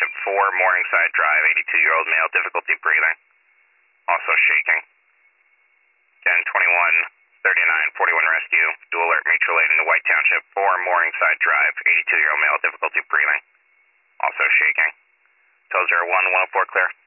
Township 4, Morningside Drive, 82-year-old male, difficulty breathing. Also shaking. 10-21-39, 41 rescue, dual alert mutual aid into White Township 4, Morningside Drive, 82-year-old male, difficulty breathing. Also shaking. Tow 01, 104 clear.